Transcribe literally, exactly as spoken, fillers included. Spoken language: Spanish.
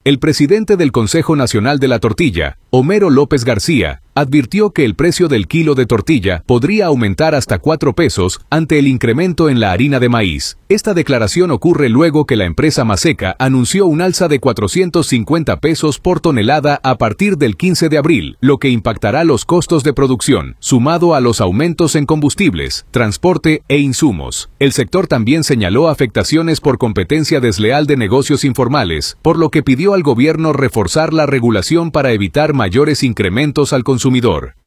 El presidente del Consejo Nacional de la Tortilla, Homero López García, advirtió que el precio del kilo de tortilla podría aumentar hasta cuatro pesos ante el incremento en la harina de maíz. Esta declaración ocurre luego que la empresa Maseca anunció un alza de cuatrocientos cincuenta pesos por tonelada a partir del quince de abril, lo que impactará los costos de producción, sumado a los aumentos en combustibles, transporte e insumos. El sector también señaló afectaciones por competencia desleal de negocios informales, por lo que pidió al gobierno reforzar la regulación para evitar mayores incrementos al consumidor.